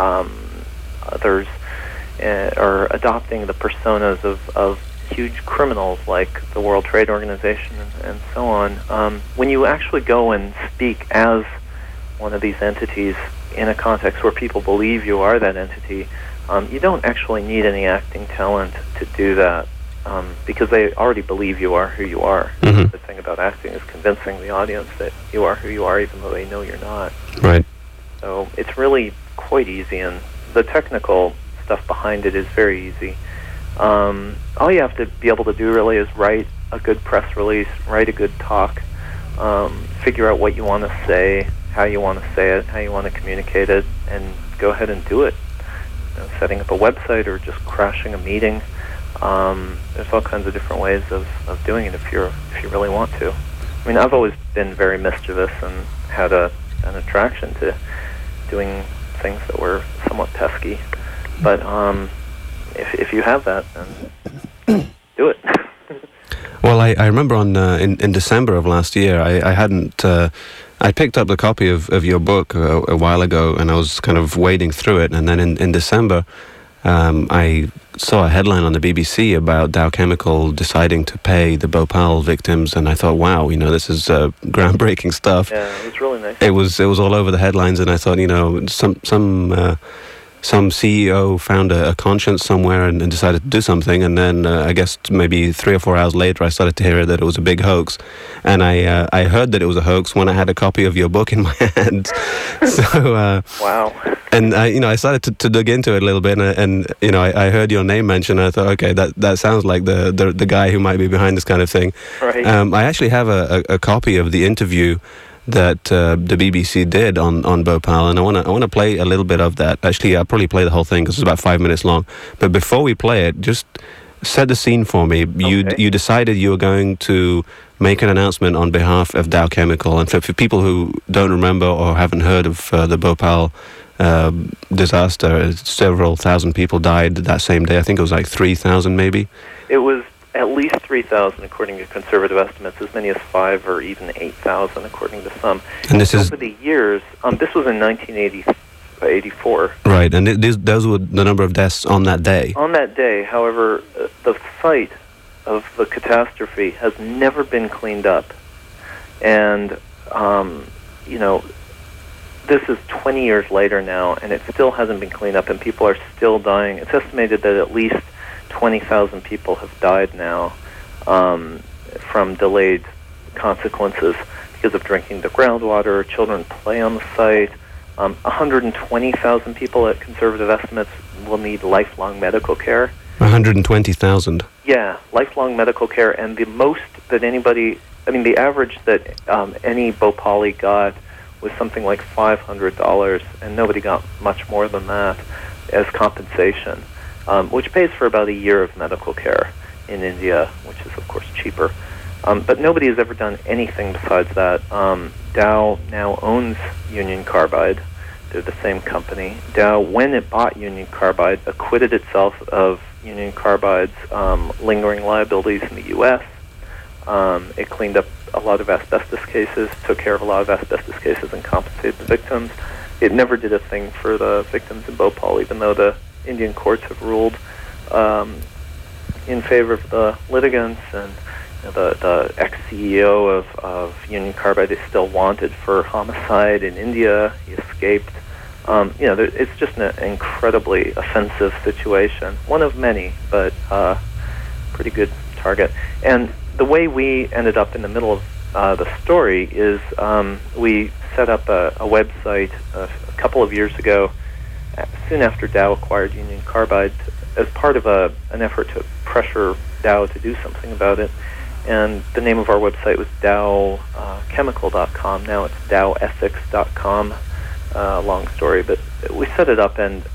others or adopting the personas of huge criminals like the World Trade Organization and so on. When you actually go and speak as one of these entities in a context where people believe you are that entity, you don't actually need any acting talent to do that because they already believe you are who you are. Mm-hmm. The thing about acting is convincing the audience that you are who you are even though they know you're not. Right. So it's really quite easy, and the technical stuff behind it is very easy. All you have to be able to do really is write a good press release, write a good talk, figure out what you want to say, how you want to say it, how you want to communicate it, and go ahead and do it. Setting up a website or just crashing a meeting. There's all kinds of different ways of doing it if you really want to. I've always been very mischievous and had an attraction to doing things that were somewhat pesky. But if you have that, then do it. Well, I remember in December of last year, I picked up a copy of your book a while ago, and I was kind of wading through it. And then in December, I saw a headline on the BBC about Dow Chemical deciding to pay the Bhopal victims, and I thought, wow, this is groundbreaking stuff. Yeah, it was really nice. It was all over the headlines, and I thought, some CEO found a conscience somewhere and decided to do something, and then I guess maybe 3 or 4 hours later I started to hear that it was a big hoax, and I heard that it was a hoax when I had a copy of your book in my hand. So wow. And I started to dig into it a little bit, and I heard your name mentioned, and I thought, okay, that sounds like the guy who might be behind this kind of thing. Right. I actually have a copy of the interview that the BBC did on Bhopal, and I want to play a little bit of that. Actually, I'll probably play the whole thing because it's about 5 minutes long. But before we play it, just set the scene for me. Okay. You decided you were going to make an announcement on behalf of Dow Chemical, and for people who don't remember or haven't heard of the Bhopal disaster, several thousand people died that same day. I think it was like 3,000 maybe. It was at least 3,000 according to conservative estimates, as many as 5 or even 8,000 according to some. And this is over the years. This was in 1984. Right, and those were the number of deaths on that day. On that day, however, the site of the catastrophe has never been cleaned up, and this is 20 years later now, and it still hasn't been cleaned up, and people are still dying. It's estimated that at least 20,000 people have died now. from delayed consequences because of drinking the groundwater. Children play on the site. 120,000 people at conservative estimates will need lifelong medical care. 120,000. Yeah, lifelong medical care, and the most that anybody, the average that any Bhopali got was something like $500, and nobody got much more than that as compensation, which pays for about a year of medical care in India, which is, of course, cheaper. But nobody has ever done anything besides that. Dow now owns Union Carbide. They're the same company. Dow, when it bought Union Carbide, acquitted itself of Union Carbide's lingering liabilities in the U.S. It cleaned up a lot of asbestos cases, took care of a lot of asbestos cases, and compensated the victims. It never did a thing for the victims in Bhopal, even though the Indian courts have ruled in favor of the litigants, and the ex-CEO of Union Carbide is still wanted for homicide in India. He escaped. It's just an incredibly offensive situation. One of many, but pretty good target. And the way we ended up in the middle of the story is we set up a website a couple of years ago, soon after Dow acquired Union Carbide, as part of an effort to pressure Dow to do something about it. And the name of our website was dowchemical.com. Now it's dowethics.com. Long story, but we set it up and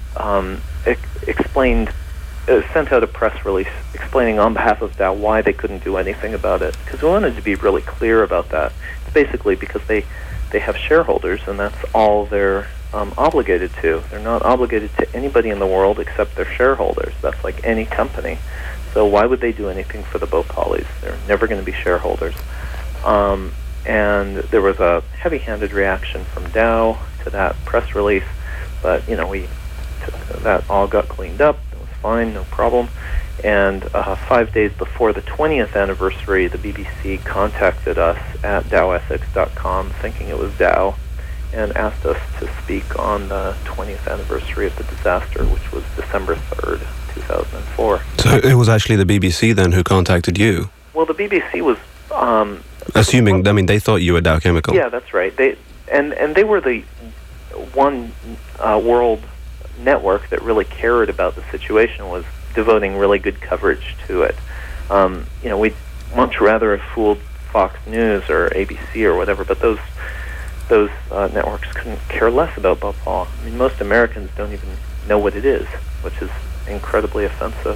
sent out a press release explaining on behalf of Dow why they couldn't do anything about it. Because we wanted to be really clear about that. It's basically because they have shareholders, and that's all they're obligated to. They're not obligated to anybody in the world except their shareholders. That's like any company. So why would they do anything for the Bhopalis? They're never going to be shareholders. And there was a heavy-handed reaction from Dow to that press release, but that all got cleaned up. It was fine, no problem. And 5 days before the 20th anniversary, the BBC contacted us at dowethics.com, thinking it was Dow, and asked us to speak on the 20th anniversary of the disaster, which was December 3rd, 2004. So it was actually the BBC then who contacted you? Well, the BBC was... assuming, they thought you were Dow Chemical. Yeah, that's right. They were the one world network that really cared about the situation, was devoting really good coverage to it. We'd much rather have fooled Fox News or ABC or whatever, but those networks couldn't care less about Bhopal. Most Americans don't even know what it is, which is incredibly offensive.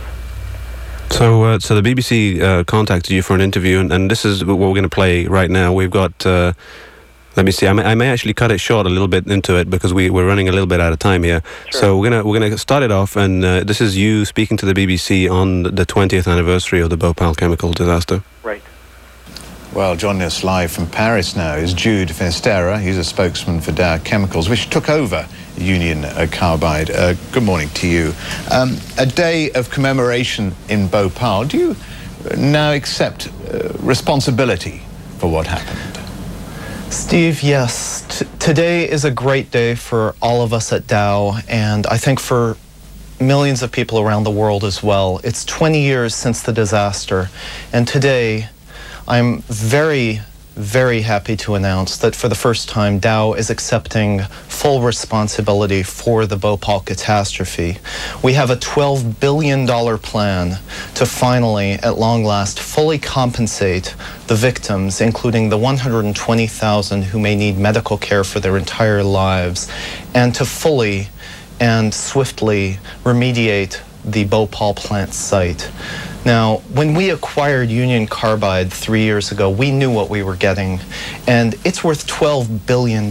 So the BBC contacted you for an interview, and this is what we're going to play right now. We've got, let me see, I may actually cut it short a little bit into it because we're running a little bit out of time here. Sure. So we're gonna start it off, and this is you speaking to the BBC on the 20th anniversary of the Bhopal chemical disaster. Right. Well, joining us live from Paris now is Jude Finisterra. He's a spokesman for Dow Chemicals, which took over Union Carbide. Good morning to you. A day of commemoration in Bhopal. Do you now accept responsibility for what happened? Steve, yes. Today is a great day for all of us at Dow, and I think for millions of people around the world as well. It's 20 years since the disaster, and today I'm very, very happy to announce that for the first time, Dow is accepting full responsibility for the Bhopal catastrophe. We have a $12 billion plan to finally, at long last, fully compensate the victims, including the 120,000 who may need medical care for their entire lives, and to fully and swiftly remediate the Bhopal plant site. Now, when we acquired Union Carbide 3 years ago, we knew what we were getting, and it's worth $12 billion.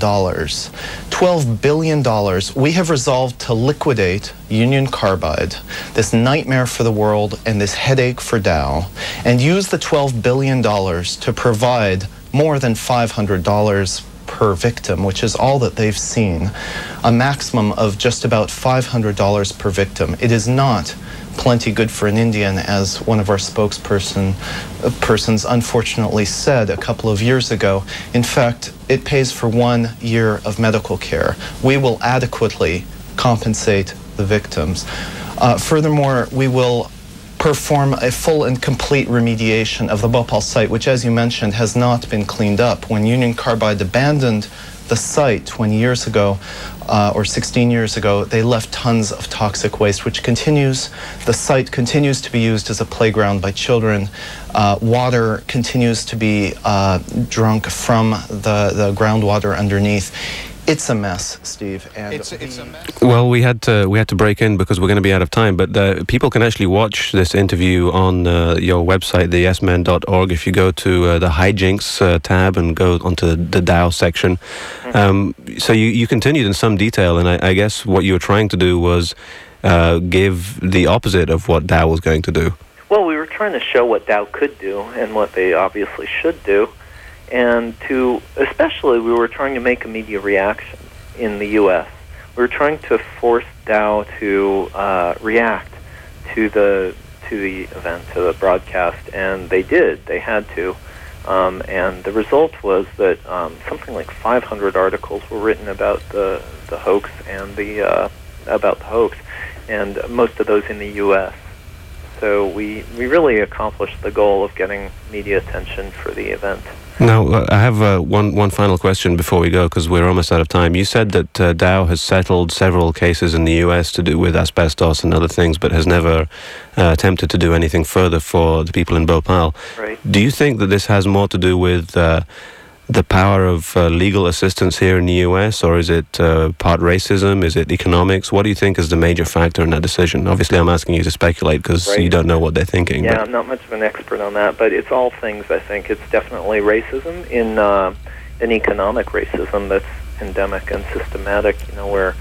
$12 billion. We have resolved to liquidate Union Carbide, this nightmare for the world and this headache for Dow, and use the $12 billion to provide more than $500 per victim, which is all that they've seen, a maximum of just about $500 per victim. It is not plenty good for an Indian, as one of our spokespersons unfortunately said a couple of years ago. In fact, it pays for 1 year of medical care. We will adequately compensate the victims. Furthermore, we will perform a full and complete remediation of the Bhopal site, which, as you mentioned, has not been cleaned up. When Union Carbide abandoned the site 20 years ago, or 16 years ago, they left tons of toxic waste, which the site continues to be used as a playground by children. Water continues to be drunk from the groundwater underneath. It's a mess, Steve. And it's a mess. Well, we had to break in because we're going to be out of time. But people can actually watch this interview on your website, theyesmen.org. If you go to the hijinks tab and go onto the Dow section, so you continued in some detail, and I guess what you were trying to do was give the opposite of what Dow was going to do. Well, we were trying to show what Dow could do and what they obviously should do. And especially, we were trying to make a media reaction in the U.S. We were trying to force Dow to react to the event, to the broadcast, and they did. They had to. And the result was that something like 500 articles were written about the hoax and about the hoax, and most of those in the U.S. So we really accomplished the goal of getting media attention for the event. Now, I have one final question before we go, because we're almost out of time. You said that Dow has settled several cases in the U.S. to do with asbestos and other things, but has never attempted to do anything further for the people in Bhopal. Right. Do you think that this has more to do with the power of legal assistance here in the U.S., or is it part racism? Is it economics? What do you think is the major factor in that decision? Obviously, I'm asking you to speculate because you don't know what they're thinking. Yeah, I'm not much of an expert on that, but it's all things, I think. It's definitely racism in an economic racism that's endemic and systematic, where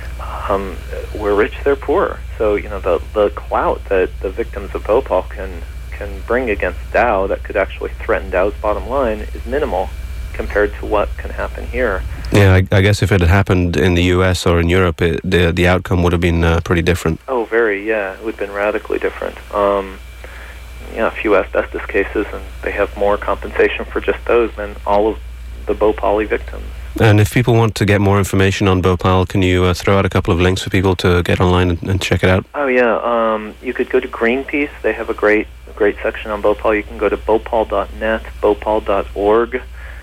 we're rich, they're poor. So, the clout that the victims of Bhopal can bring against Dow that could actually threaten Dow's bottom line is minimal compared to what can happen here. Yeah, I guess if it had happened in the U.S. or in Europe, the outcome would have been pretty different. Oh, very, yeah. It would have been radically different. A few asbestos cases, and they have more compensation for just those than all of the Bhopali victims. And if people want to get more information on Bhopal, can you throw out a couple of links for people to get online and check it out? Oh, yeah. You could go to Greenpeace. They have a great section on Bhopal. You can go to bhopal.net, bhopal.org.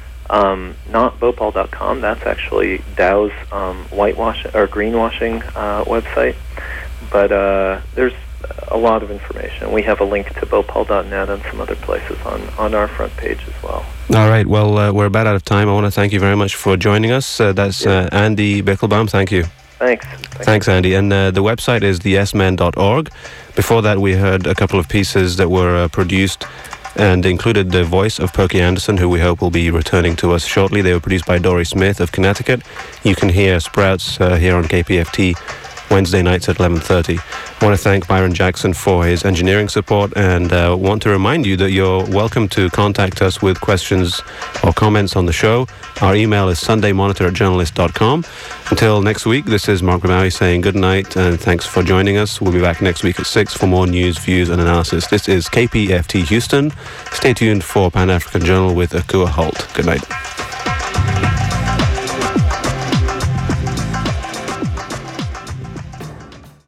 Not Bhopal.com. That's actually Dow's whitewashing or greenwashing website. But there's a lot of information. We have a link to Bhopal.net and some other places on our front page as well. All right. Well, we're about out of time. I want to thank you very much for joining us. That's Andy Bickelbaum. Thank you. Thanks, Andy. And the website is theyesmen.org. Before that, we heard a couple of pieces that were produced and included the voice of Pokey Anderson, who we hope will be returning to us shortly. They were produced by Dory Smith of Connecticut. You can hear Sprouts here on KPFT Wednesday nights at 11:30. I want to thank Byron Jackson for his engineering support, and want to remind you that you're welcome to contact us with questions or comments on the show. Our email is sundaymonitor@journalist.com. Until next week, this is Mark Ramaui saying good night and thanks for joining us. We'll be back next week at 6 for more news, views and analysis. This is KPFT Houston. Stay tuned for Pan-African Journal with Akua Holt. Good night.